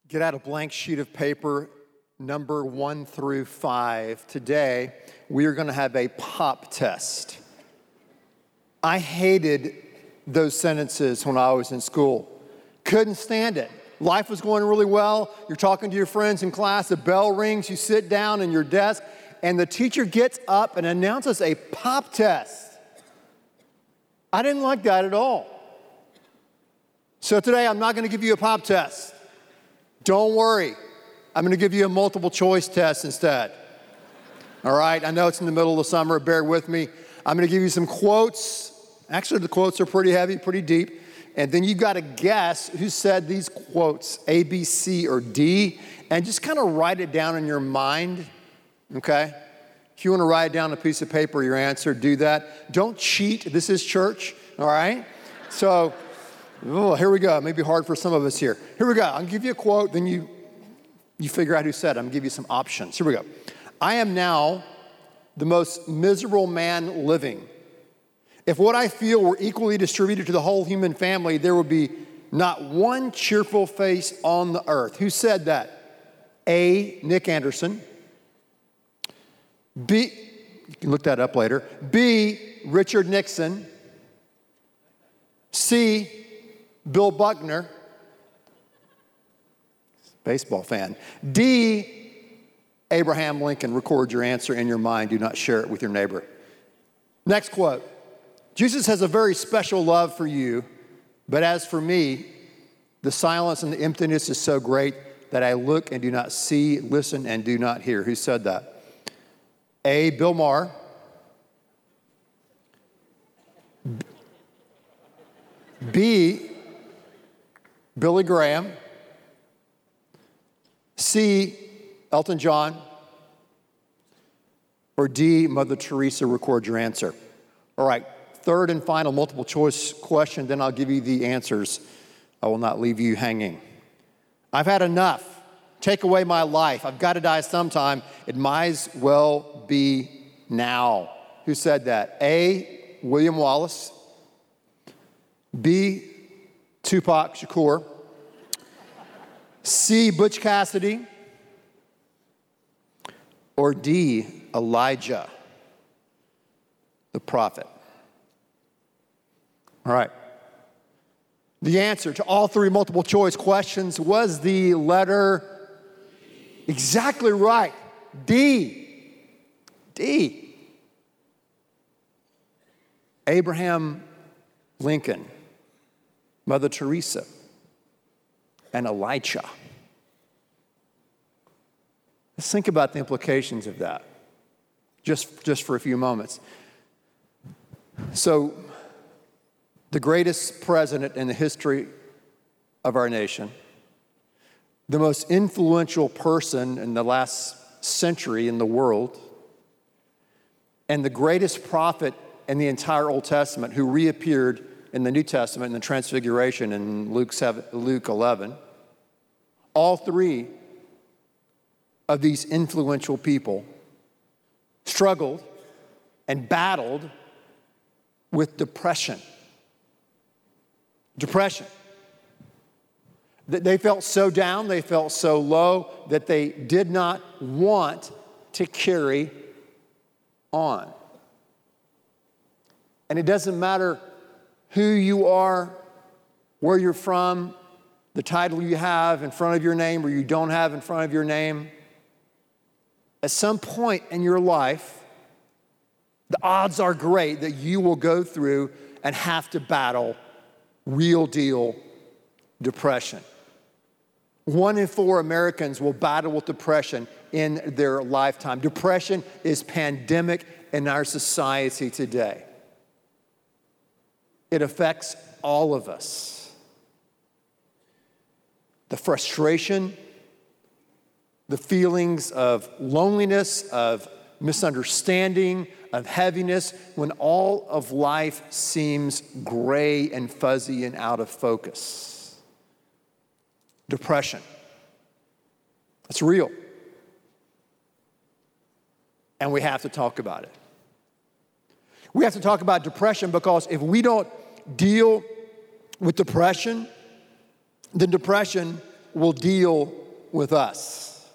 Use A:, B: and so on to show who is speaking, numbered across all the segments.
A: Get out a blank sheet of paper, number 1 through 5. Today, we are going to have a pop test. I hated those sentences when I was in school. Couldn't stand it. Life was going really well. You're talking to your friends in class. The bell rings. You sit down in your desk, and the teacher gets up and announces a pop test. I didn't like that at all. So today, I'm not going to give you a pop test. Don't worry. I'm going to give you a multiple choice test instead. All right? I know it's in the middle of the summer. Bear with me. I'm going to give you some quotes. Actually, the quotes are pretty heavy, pretty deep. And then you've got to guess who said these quotes, A, B, C, or D, and just kind of write it down in your mind, okay? If you want to write down on a piece of paper your answer, do that. Don't cheat. This is church, all right? So, here we go. It may be hard for some of us here. Here we go. I'll give you a quote, then you figure out who said it. I'm going to give you some options. Here we go. I am now the most miserable man living. If what I feel were equally distributed to the whole human family, there would be not one cheerful face on the earth. Who said that? A, Nick Anderson. B, you can look that up later. B, Richard Nixon. C, Bill Buckner, baseball fan. D, Abraham Lincoln. Record your answer in your mind. Do not share it with your neighbor. Next quote. Jesus has a very special love for you, but as for me, the silence and the emptiness is so great that I look and do not see, listen and do not hear. Who said that? A, Bill Maher. B, Billy Graham. C, Elton John. Or D, Mother Teresa. Record your answer. All right, third and final multiple choice question, then I'll give you the answers. I will not leave you hanging. I've had enough. Take away my life. I've got to die sometime. It might as well be now. Who said that? A, William Wallace. B, Tupac Shakur. C, Butch Cassidy. Or D, Elijah, the prophet. All right. The answer to all three multiple choice questions was the letter exactly right. D. D. Abraham Lincoln, Mother Teresa, and Elijah. Let's think about the implications of that, just for a few moments. So, the greatest president in the history of our nation, the most influential person in the last century in the world, and the greatest prophet in the entire Old Testament who reappeared in the New Testament in the Transfiguration in Luke 11, all three of these influential people struggled and battled with depression. Depression. They felt so down, they felt so low that they did not want to carry on. And it doesn't matter who you are, where you're from, the title you have in front of your name or you don't have in front of your name. At some point in your life, the odds are great that you will go through and have to battle real deal depression. 1 in 4 Americans will battle with depression in their lifetime. Depression is pandemic in our society today. It affects all of us. The frustration, the feelings of loneliness, of misunderstanding, of heaviness, when all of life seems gray and fuzzy and out of focus. Depression. It's real. And we have to talk about it. We have to talk about depression because if we don't deal with depression, then depression will deal with us.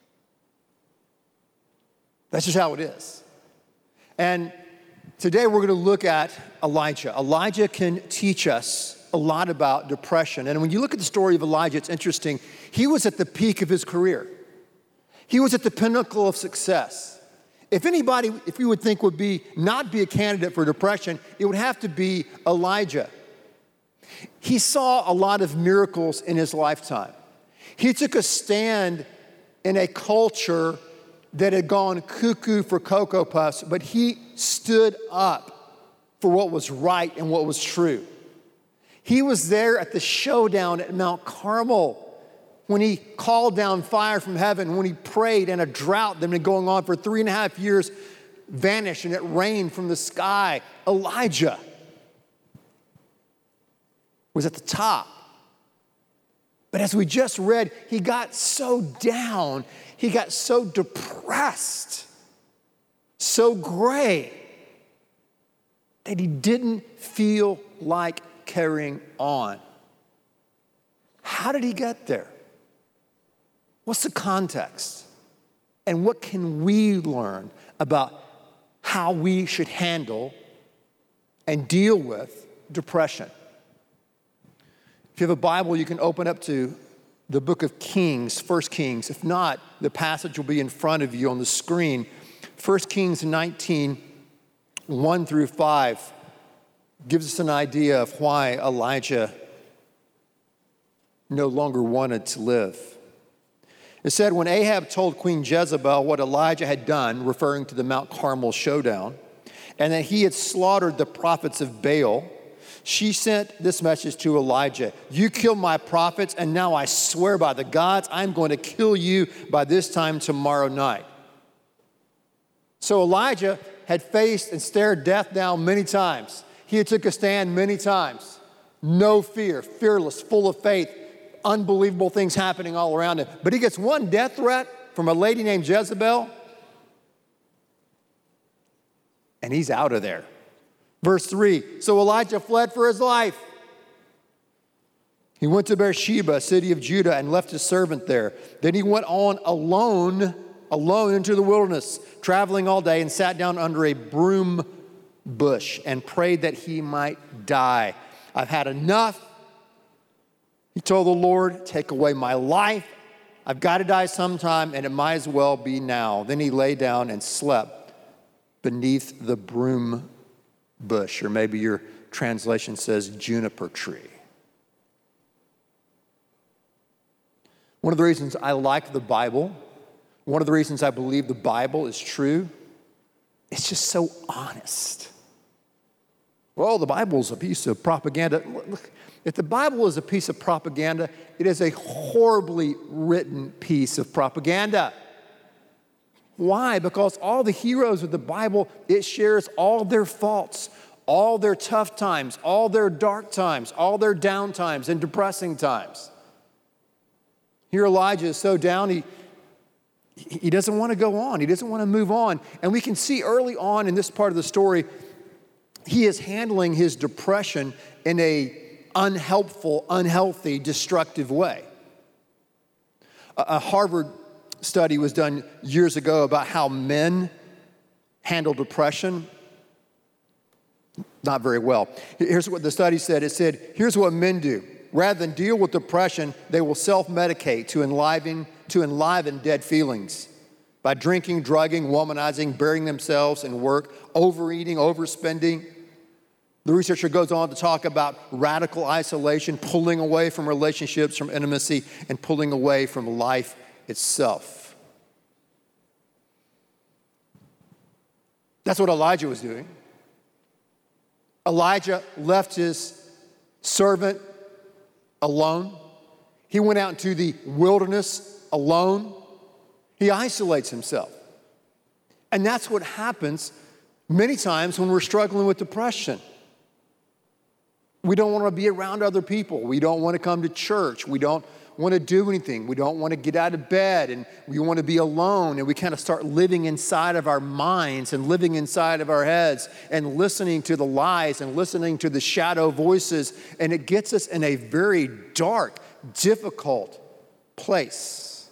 A: That's just how it is. And today we're going to look at Elijah. Elijah can teach us a lot about depression. And when you look at the story of Elijah, it's interesting. He was at the peak of his career. He was at the pinnacle of success. If anybody, if you would think would not be a candidate for depression, it would have to be Elijah. He saw a lot of miracles in his lifetime. He took a stand in a culture that had gone cuckoo for Cocoa Puffs, but he stood up for what was right and what was true. He was there at the showdown at Mount Carmel when he called down fire from heaven, when he prayed and a drought that had been going on for 3.5 years vanished and it rained from the sky. Elijah was at the top. But as we just read, he got so down, he got so depressed, so gray, that he didn't feel like carrying on. How did he get there? What's the context? And what can we learn about how we should handle and deal with depression? If you have a Bible, you can open up to the book of Kings, 1 Kings. If not, the passage will be in front of you on the screen. 1 Kings 19, 1 through 5 gives us an idea of why Elijah no longer wanted to live. It said, when Ahab told Queen Jezebel what Elijah had done, referring to the Mount Carmel showdown, and that he had slaughtered the prophets of Baal, she sent this message to Elijah: you killed my prophets, and now I swear by the gods, I'm going to kill you by this time tomorrow night. So Elijah had faced and stared death down many times. He had took a stand many times. No fear, fearless, full of faith, unbelievable things happening all around him. But he gets one death threat from a lady named Jezebel, and he's out of there. Verse 3, so Elijah fled for his life. He went to Beersheba, a city of Judah, and left his servant there. Then he went on alone into the wilderness, traveling all day, and sat down under a broom bush and prayed that he might die. I've had enough. He told the Lord, take away my life. I've got to die sometime, and it might as well be now. Then he lay down and slept beneath the broom bush, or maybe your translation says juniper tree. One of the reasons I like the Bible, one of the reasons I believe the Bible is true, it's just so honest. Well, the Bible's a piece of propaganda. Look, if the Bible is a piece of propaganda, it is a horribly written piece of propaganda. Why? Because all the heroes of the Bible, it shares all their faults, all their tough times, all their dark times, all their down times and depressing times. Here Elijah is so down, he doesn't want to go on. He doesn't want to move on. And we can see early on in this part of the story, he is handling his depression in a unhelpful, unhealthy, destructive way. A Harvard study was done years ago about how men handle depression. Not very well. Here's what the study said. It said, here's what men do. Rather than deal with depression, they will self-medicate to enliven dead feelings by drinking, drugging, womanizing, burying themselves in work, overeating, overspending. The researcher goes on to talk about radical isolation, pulling away from relationships, from intimacy, and pulling away from life itself. That's what Elijah was doing. Elijah left his servant alone. He went out into the wilderness alone. He isolates himself. And that's what happens many times when we're struggling with depression. We don't want to be around other people. We don't want to come to church. We don't want to do anything. We don't want to get out of bed, and we want to be alone, and we kind of start living inside of our minds and living inside of our heads and listening to the lies and listening to the shadow voices, and it gets us in a very dark, difficult place.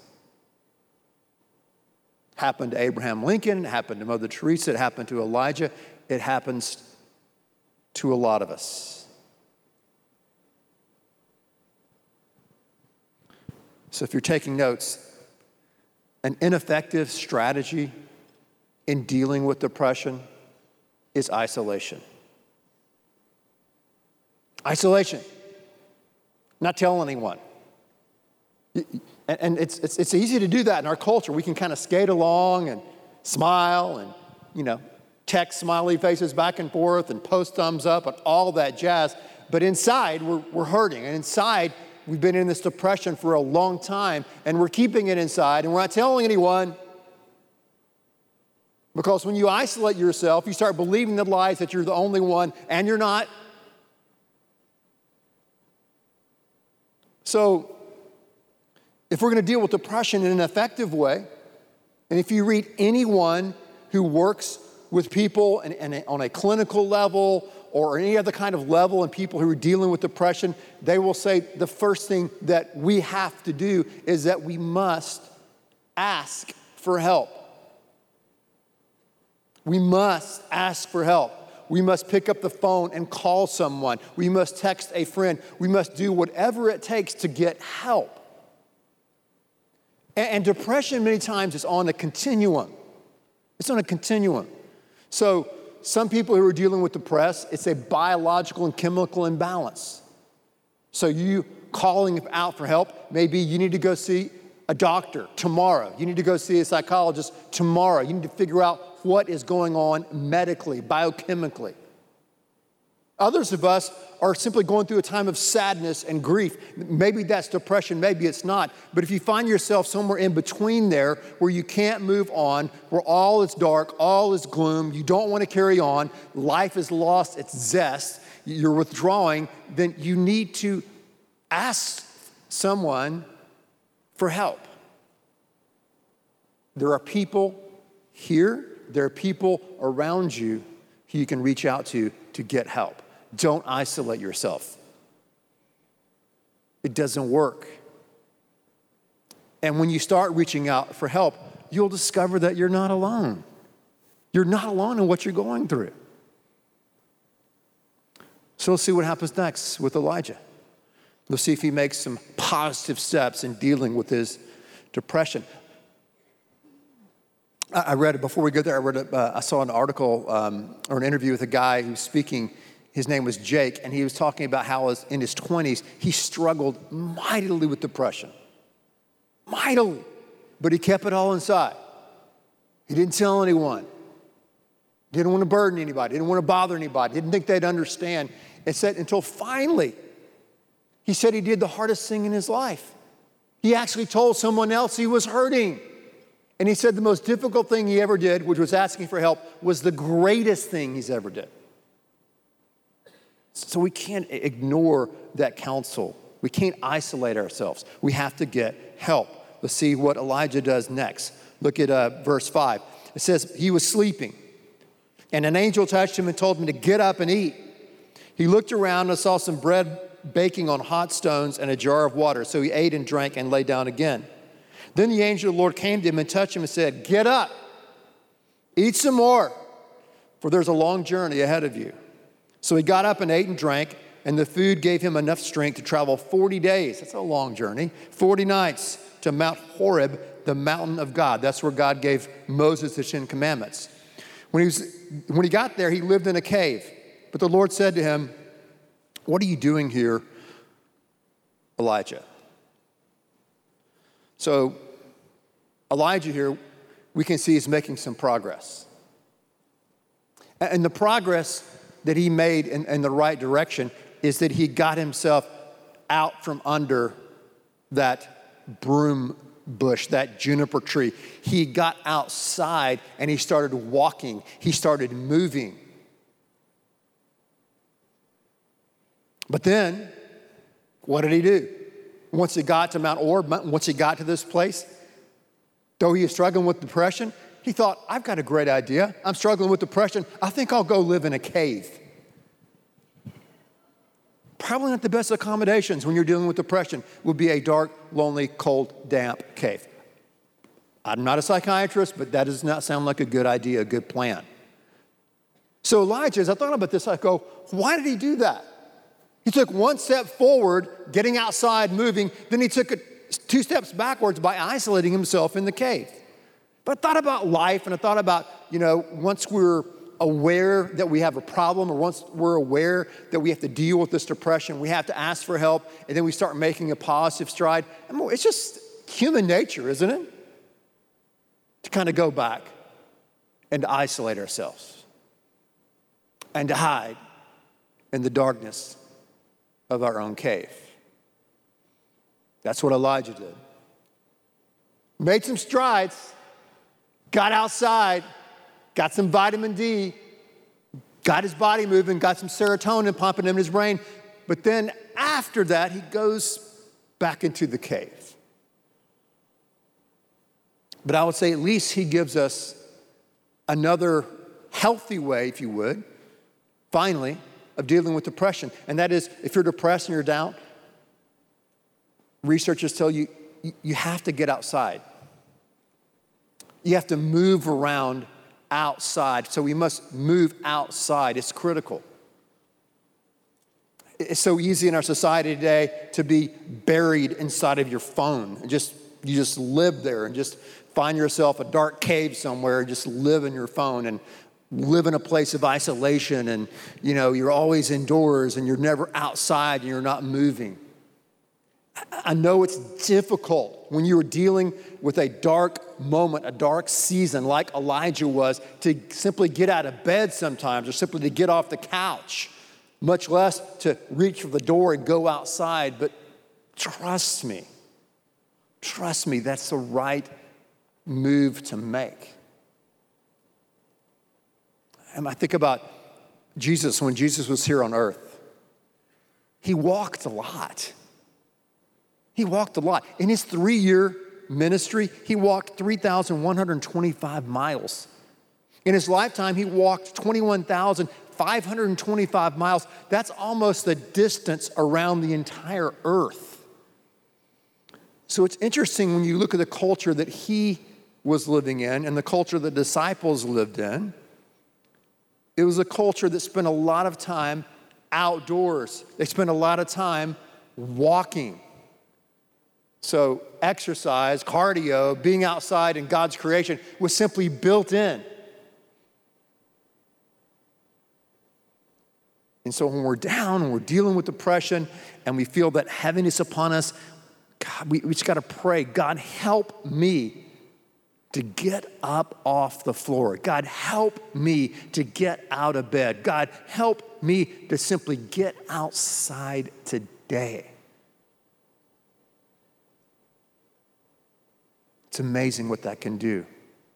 A: Happened to Abraham Lincoln, it happened to Mother Teresa, it happened to Elijah. It happens to a lot of us. So if you're taking notes, an ineffective strategy in dealing with depression is isolation. Isolation. Not tell anyone. And it's easy to do that in our culture. We can kind of skate along and smile and, text smiley faces back and forth and post thumbs up and all that jazz. But inside, we're hurting. And inside, we've been in this depression for a long time, and we're keeping it inside, and we're not telling anyone. Because when you isolate yourself, you start believing the lies that you're the only one, and you're not. So, if we're going to deal with depression in an effective way, and if you read anyone who works with people and on a clinical level or any other kind of level and people who are dealing with depression, they will say the first thing that we have to do is that we must ask for help. We must ask for help. We must pick up the phone and call someone. We must text a friend. We must do whatever it takes to get help. And depression many times is on a continuum. It's on a continuum. So some people who are dealing with depression, it's a biological and chemical imbalance. So you calling out for help, maybe you need to go see a doctor tomorrow. You need to go see a psychologist tomorrow. You need to figure out what is going on medically, biochemically. Others of us are simply going through a time of sadness and grief. Maybe that's depression, maybe it's not. But if you find yourself somewhere in between there where you can't move on, where all is dark, all is gloom, you don't want to carry on, life has lost its zest, you're withdrawing, then you need to ask someone for help. There are people here, there are people around you who you can reach out to get help. Don't isolate yourself. It doesn't work. And when you start reaching out for help, you'll discover that you're not alone. You're not alone in what you're going through. So let's see what happens next with Elijah. Let's see if he makes some positive steps in dealing with his depression. I read it before we go there. I saw an article or an interview with a guy who's speaking. His name was Jake, and he was talking about how in his 20s, he struggled mightily with depression. Mightily. But he kept it all inside. He didn't tell anyone. Didn't want to burden anybody. Didn't want to bother anybody. Didn't think they'd understand. It said until finally, he said he did the hardest thing in his life. He actually told someone else he was hurting. And he said the most difficult thing he ever did, which was asking for help, was the greatest thing he's ever did. So we can't ignore that counsel. We can't isolate ourselves. We have to get help. Let's see what Elijah does next. Look at verse 5. It says, he was sleeping, and an angel touched him and told him to get up and eat. He looked around and saw some bread baking on hot stones and a jar of water. So he ate and drank and lay down again. Then the angel of the Lord came to him and touched him and said, get up, eat some more, for there's a long journey ahead of you. So he got up and ate and drank, and the food gave him enough strength to travel 40 days. That's a long journey. 40 nights to Mount Horeb, the mountain of God. That's where God gave Moses the 10 Commandments. When he got there, he lived in a cave. But the Lord said to him, what are you doing here, Elijah? So Elijah here, we can see is making some progress. And the progress that he made in the right direction is that he got himself out from under that broom bush, that juniper tree. He got outside and he started walking. He started moving. But then, what did he do? Once he got to Mount Horeb, once he got to this place, though he was struggling with depression, he thought, I've got a great idea. I'm struggling with depression. I think I'll go live in a cave. Probably not the best accommodations when you're dealing with depression would be a dark, lonely, cold, damp cave. I'm not a psychiatrist, but that does not sound like a good idea, a good plan. So Elijah, as I thought about this, I go, why did he do that? He took one step forward, getting outside, moving, then he took 2 steps backwards by isolating himself in the cave. But I thought about life, and I thought about, once we're aware that we have a problem, or once we're aware that we have to deal with this depression, we have to ask for help, and then we start making a positive stride. It's just human nature, isn't it? To kind of go back and to isolate ourselves and to hide in the darkness of our own cave. That's what Elijah did. Made some strides, got outside, got some vitamin D, got his body moving, got some serotonin pumping in his brain. But then after that, he goes back into the cave. But I would say at least he gives us another healthy way, if you would, finally, of dealing with depression. And that is, if you're depressed and you're down, researchers tell you, you have to get outside. You have to move around outside. So we must move outside. It's critical. It's so easy in our society today to be buried inside of your phone. You just live there and just find yourself a dark cave somewhere and just live in your phone and live in a place of isolation, and you're always indoors and you're never outside and you're not moving. I know it's difficult when you're dealing with a dark moment, a dark season like Elijah was, to simply get out of bed sometimes, or simply to get off the couch, much less to reach for the door and go outside. But trust me, that's the right move to make. And I think about Jesus, when Jesus was here on earth, he walked a lot. In his 3-year ministry, he walked 3,125 miles. In his lifetime, he walked 21,525 miles. That's almost the distance around the entire earth. So it's interesting when you look at the culture that he was living in and the culture the disciples lived in. It was a culture that spent a lot of time outdoors. They spent a lot of time walking. So exercise, cardio, being outside in God's creation was simply built in. And so when we're down and we're dealing with depression and we feel that heaviness upon us, God, we just got to pray, God, help me to get up off the floor. God, help me to get out of bed. God, help me to simply get outside today. It's amazing what that can do.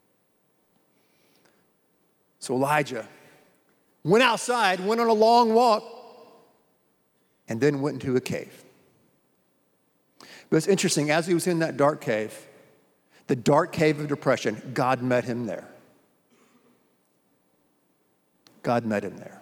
A: So Elijah went outside, went on a long walk, and then went into a cave. But it's interesting, as he was in that dark cave, the dark cave of depression, God met him there. God met him there.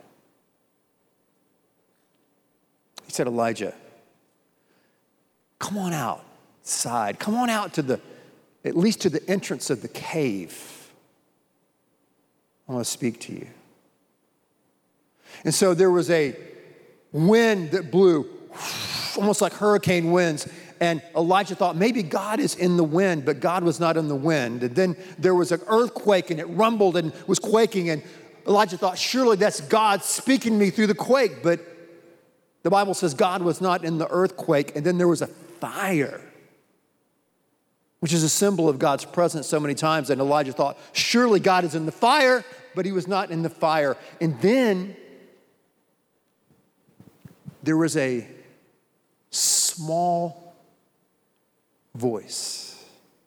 A: He said, Elijah, come on outside. Come on out to at least to the entrance of the cave. I want to speak to you. And so there was a wind that blew, almost like hurricane winds. And Elijah thought maybe God is in the wind, but God was not in the wind. And then there was an earthquake and it rumbled and was quaking. And Elijah thought, surely that's God speaking to me through the quake. But the Bible says God was not in the earthquake. And then there was a fire, which is a symbol of God's presence so many times. And Elijah thought, surely God is in the fire, but he was not in the fire. And then there was a small voice,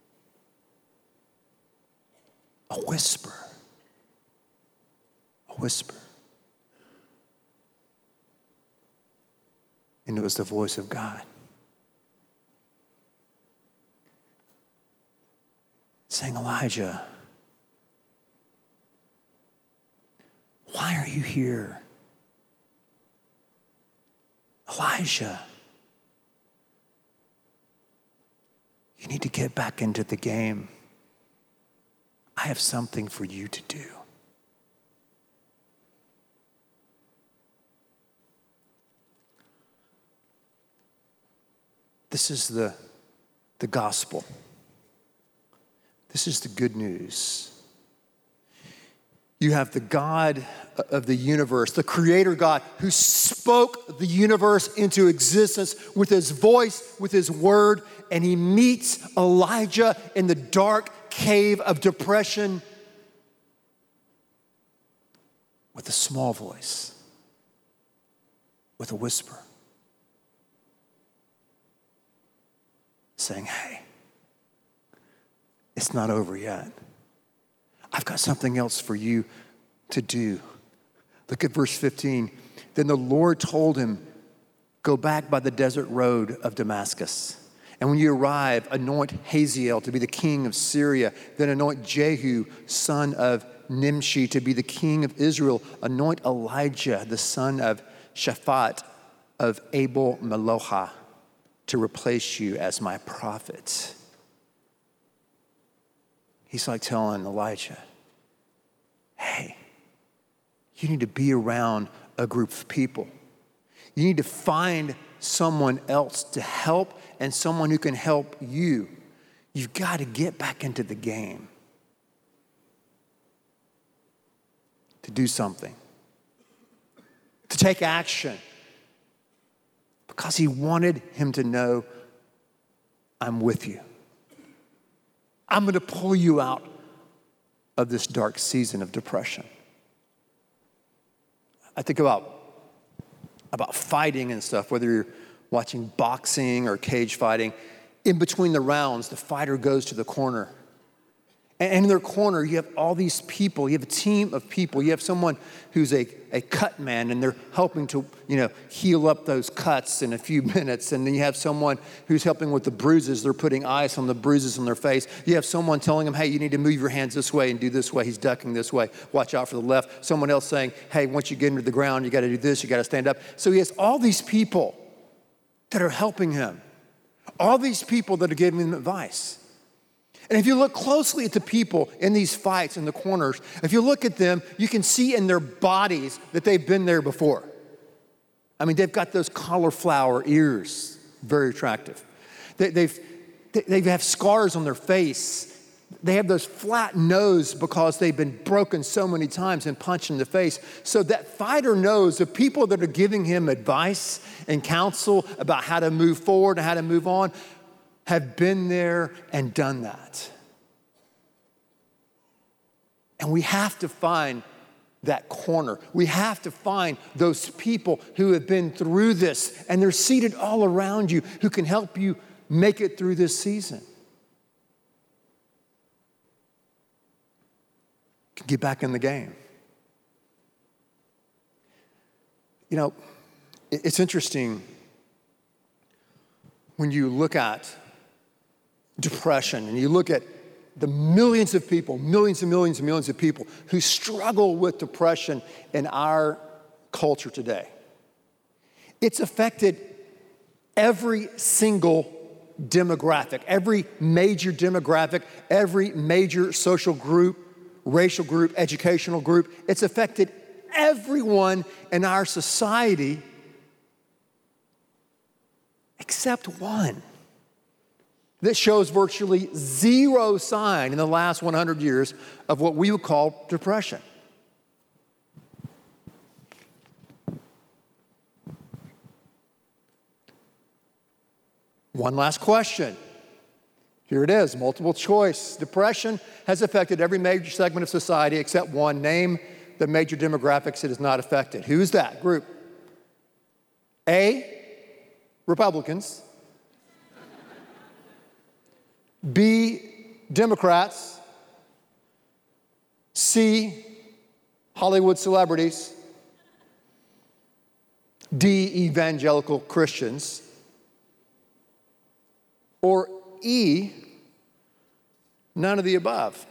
A: a whisper, and it was the voice of God saying, Elijah, why are you here Elijah, you need to get back into the game. I have something for you to do. This is the gospel. This is the good news. You have the God of the universe, the creator God who spoke the universe into existence with his voice, with his word, and he meets Elijah in the dark cave of depression with a small voice, with a whisper, saying, hey, it's not over yet. I've got something else for you to do. Look at verse 15. Then the Lord told him, go back by the desert road of Damascus. And when you arrive, anoint Hazael to be the king of Syria. Then anoint Jehu, son of Nimshi, to be the king of Israel. Anoint Elijah, the son of Shaphat of Abel Meloha, to replace you as my prophet. He's like telling Elijah, hey, you need to be around a group of people. You need to find someone else to help and someone who can help you. You've got to get back into the game. To do something. To take action. Because he wanted him to know, I'm with you. I'm going to pull you out of this dark season of depression. I think about fighting and stuff, whether you're watching boxing or cage fighting. In between the rounds, the fighter goes to the corner. And in their corner, you have all these people. You have a team of people. You have someone who's a cut man, and they're helping to, heal up those cuts in a few minutes. And then you have someone who's helping with the bruises. They're putting ice on the bruises on their face. You have someone telling them, hey, you need to move your hands this way and do this way. He's ducking this way. Watch out for the left. Someone else saying, hey, once you get into the ground, you got to do this. You got to stand up. So he has all these people that are helping him. All these people that are giving him advice. And if you look closely at the people in these fights in the corners, if you look at them, you can see in their bodies that they've been there before. I mean, they've got those cauliflower ears, very attractive. They have scars on their face. They have those flat nose because they've been broken so many times and punched in the face. So that fighter knows the people that are giving him advice and counsel about how to move forward and how to move on have been there and done that. And we have to find that corner. We have to find those people who have been through this, and they're seated all around you who can help you make it through this season. Get back in the game. It's interesting when you look at depression and you look at the millions of people, millions and millions and millions of people who struggle with depression in our culture today. It's affected every single demographic, every major demographic, every major social group, racial group, educational group. It's affected everyone in our society except one that shows virtually zero sign in the last 100 years of what we would call depression. One last question. Here it is, multiple choice. Depression has affected every major segment of society except one. Name the major demographics it has not affected. Who's that group? A, Republicans. B, Democrats. C, Hollywood celebrities. D, evangelical Christians. Or E, none of the above.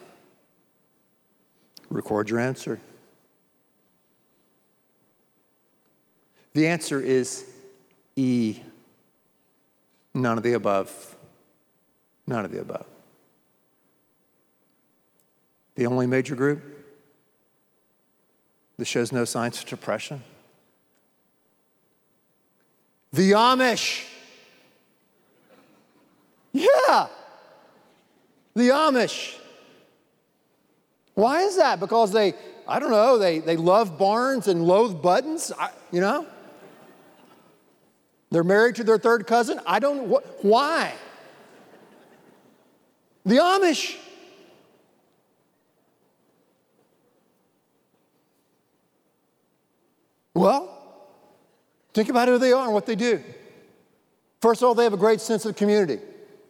A: Record your answer. The answer is E, none of the above. None of the above. The only major group that shows no signs of depression? The Amish. Yeah, the Amish. Why is that? Because they love barns and loathe buttons, They're married to their third cousin. Why? The Amish. Well, think about who they are and what they do. First of all, they have a great sense of community.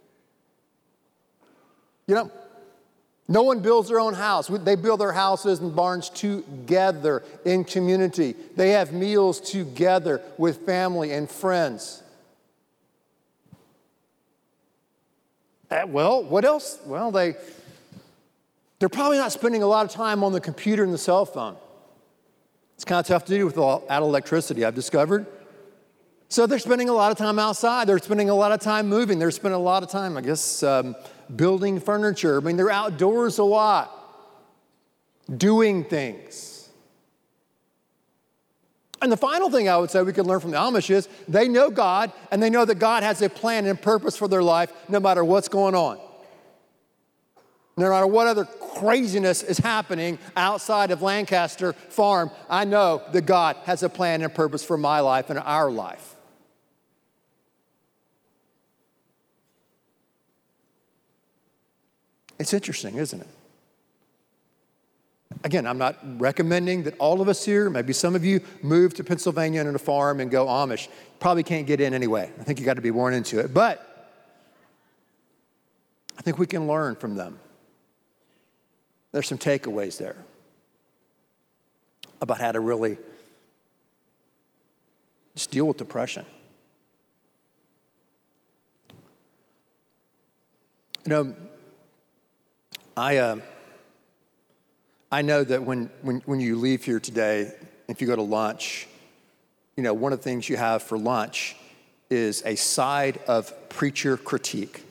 A: No one builds their own house. They build their houses and barns together in community. They have meals together with family and friends. Well, what else? Well, they're probably not spending a lot of time on the computer and the cell phone. It's kind of tough to do without electricity, I've discovered. So they're spending a lot of time outside. They're spending a lot of time moving. They're spending a lot of time, building furniture. They're outdoors a lot, doing things. And the final thing I would say we can learn from the Amish is they know God, and they know that God has a plan and purpose for their life no matter what's going on. No matter what other craziness is happening outside of Lancaster Farm, I know that God has a plan and purpose for my life and our life. It's interesting, isn't it? Again, I'm not recommending that all of us here, maybe some of you, move to Pennsylvania and on a farm and go Amish. Probably can't get in anyway. I think you got to be born into it. But I think we can learn from them. There's some takeaways there about how to really just deal with depression. I know that when you leave here today, if you go to lunch, one of the things you have for lunch is a side of preacher critique.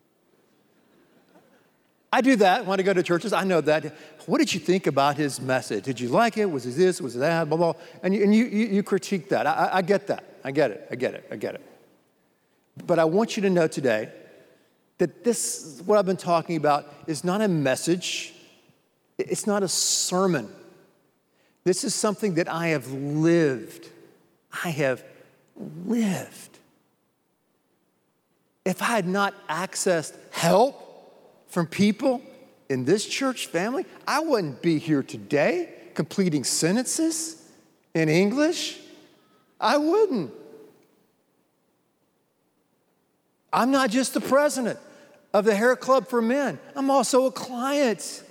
A: I do that when I go to churches. I know that. What did you think about his message? Did you like it? Was it this? Was it that? Blah, blah. And you critique that. I get that. I get it. But I want you to know today that this, what I've been talking about, is not a message. It's not a sermon. This is something that I have lived. I have lived. If I had not accessed help from people in this church family, I wouldn't be here today completing sentences in English. I wouldn't. I'm not just the president of the Hair Club for Men. I'm also a client.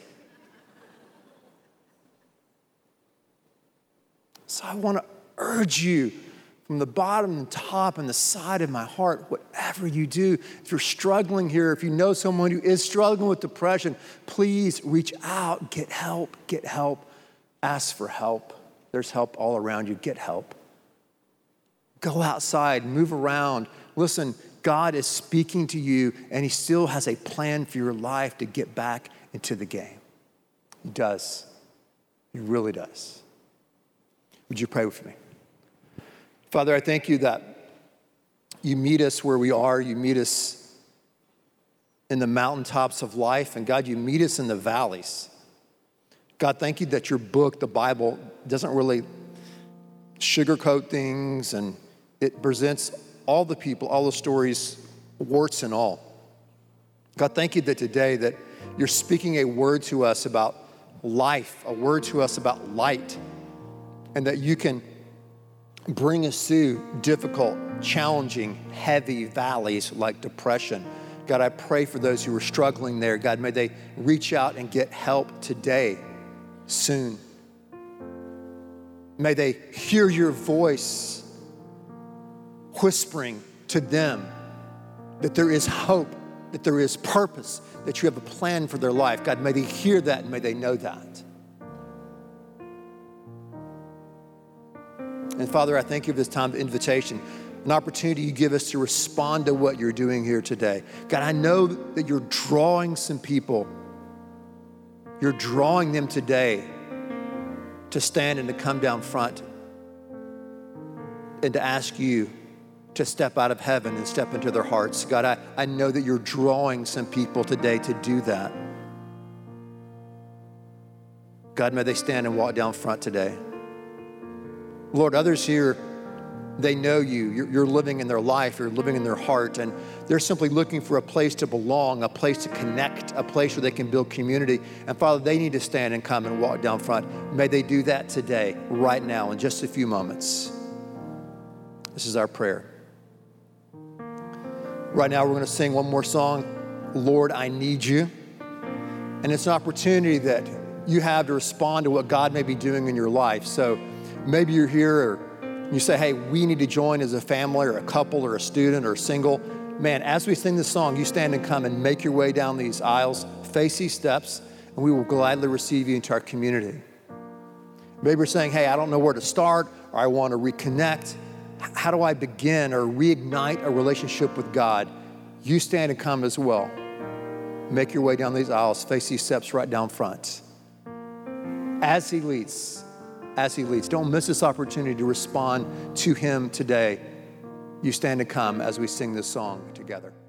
A: So I want to urge you from the bottom and top and the side of my heart, whatever you do, if you're struggling here, if you know someone who is struggling with depression, please reach out, get help, ask for help. There's help all around you, get help. Go outside, move around. Listen, God is speaking to you, and he still has a plan for your life to get back into the game. He does. He really does. Would you pray with me? Father, I thank you that you meet us where we are. You meet us in the mountaintops of life. And God, you meet us in the valleys. God, thank you that your book, the Bible, doesn't really sugarcoat things, and it presents all the people, all the stories, warts and all. God, thank you that today that you're speaking a word to us about life, a word to us about light, and that you can bring us through difficult, challenging, heavy valleys like depression. God, I pray for those who are struggling there. God, may they reach out and get help today, soon. May they hear your voice whispering to them that there is hope, that there is purpose, that you have a plan for their life. God, may they hear that and may they know that. And Father, I thank you for this time of invitation. an opportunity you give us to respond to what you're doing here today. God, I know that you're drawing some people. You're drawing them today to stand and to come down front and to ask you to step out of heaven and step into their hearts. God, I know that you're drawing some people today to do that. God, may they stand and walk down front today. Lord, others here, they know you. You're living in their life. You're living in their heart. And they're simply looking for a place to belong, a place to connect, a place where they can build community. And Father, they need to stand and come and walk down front. May they do that today, right now, in just a few moments. This is our prayer. Right now, we're going to sing one more song, Lord, I Need You. And it's an opportunity that you have to respond to what God may be doing in your life. So maybe you're here or you say, hey, we need to join as a family or a couple or a student or single. Man, as we sing this song, you stand and come and make your way down these aisles, face these steps, and we will gladly receive you into our community. Maybe you're saying, hey, I don't know where to start, or I want to reconnect. How do I begin or reignite a relationship with God? You stand and come as well. Make your way down these aisles, face these steps right down front. As he leads. Don't miss this opportunity to respond to him today. You stand and come as we sing this song together.